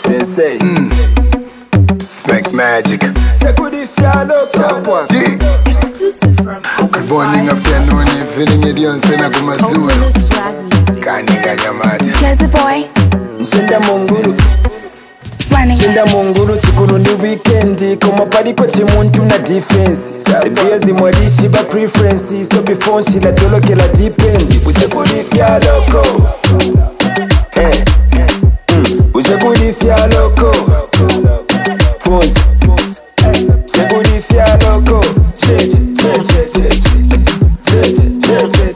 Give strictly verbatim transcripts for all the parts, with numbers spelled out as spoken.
Sensei. Mm. Smack magic. D. Good morning, afternoon, evening, edion sena kumazulu. Kani kanyamata. Jazzy boy. Shinda munguru. Running. Shinda munguru chikulu ndi weekend. Koma paliko chimuntu na defense. Viezi mwadishi ba preference. So before nshila toloke la depend. Uchekulifya loko. Eh. Uchekulifya loko. Phones. Uchekulifya loko. Cheche, cheche, cheche. Cheche, cheche,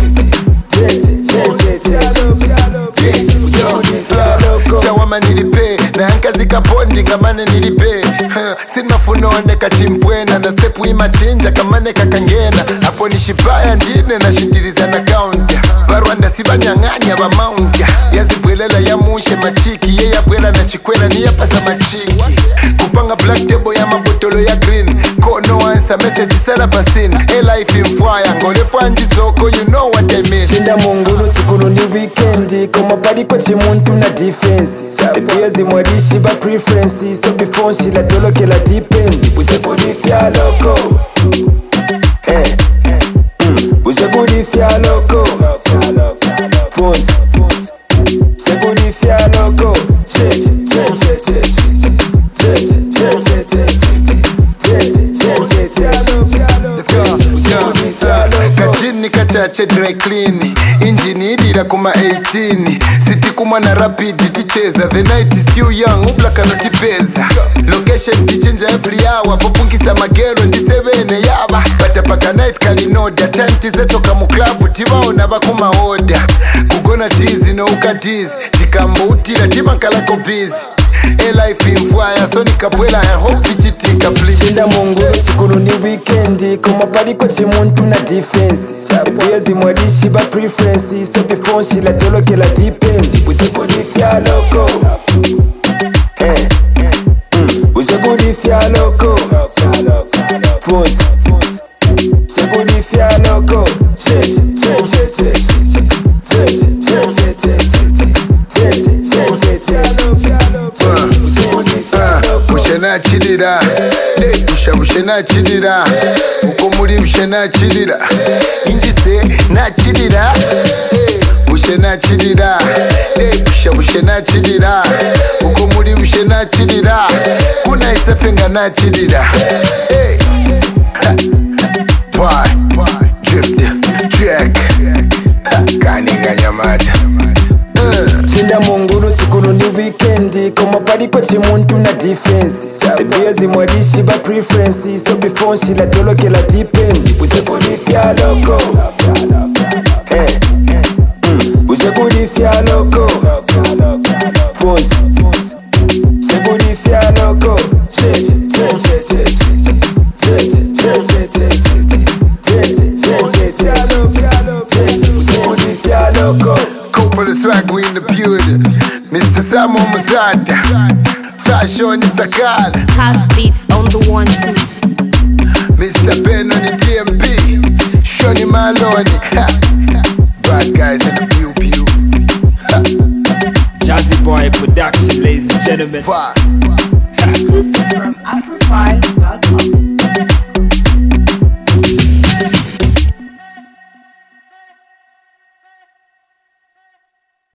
cheche. Chawama nilipe na ankazi kapondi ngamane nilipe sinafuna oneka chimpwena na step imachinja kamane kakangena hapo nishibaya ndine na shindiriza na kaunta barwanda sibanyang'anya bamaunta yazibwelela ya mushe machiki ye yabwela na chikwela ni yapasa machiki kupanga black table ya mabotolo ya green kono answer message sala basin a life in fire ngole fanji soko you know what I mean. Shinda mungulu chikulu ni weekend koma paliko chimuntu na defense viezi mwadishi ba preference so before nshila toloke la depend uchekulifya loko eh uchekulifya loko phones uchekulifya loko cheche cheche cheche cheche cheche cheche kajini kachache dry clean injini idira kuma eighteen city kuma na rapid ticheza the night is still young ublaka notipeza location tichinja every hour popungisa magero ndisevene yaba batapaka night kalinoda time tizechoka mu club tibaona bakuma order kugona tizi no ukatizi tikamboutira timakalako busy a life in fire so nikabwela I hope ichitika please. Shinda mungulu chikulu ni weekend koma paliko chimuntu na defense viezi mwadishi ba preference so before nshila toloke la depend uchekulifya loko eh uchekulifya loko phones uchekulifya loko cheche cheche cheche cheche cheche cheche cheche cheche bushena chidira hey busha bushena chidira uko muri bushena chidira injise na chidira hey bushena chidira hey busha bushena chidira uko muri bushena chidira kuna isefenga na chidira hey boy drift track kani ganyamata. Shinda mungulu chikulu ni weekend koma paliko chimuntu na defense viezi mwadishi ba preference so before nshila toloke la depend uchekulifya loko eh uchekulifya loko phones uchekulifya loko cheche cheche cheche cheche cheche cheche cheche cheche uchekulifya loko. Couple of swag, we in the building. Mister Samo Mazada, Fashion is a call. House beats on the one two. Mister Ben on the T M B, Shoni Maloney. Bad guys in the pew pew. Jazzy boy production, ladies and gentlemen. Fire. Exclusive from Afro five.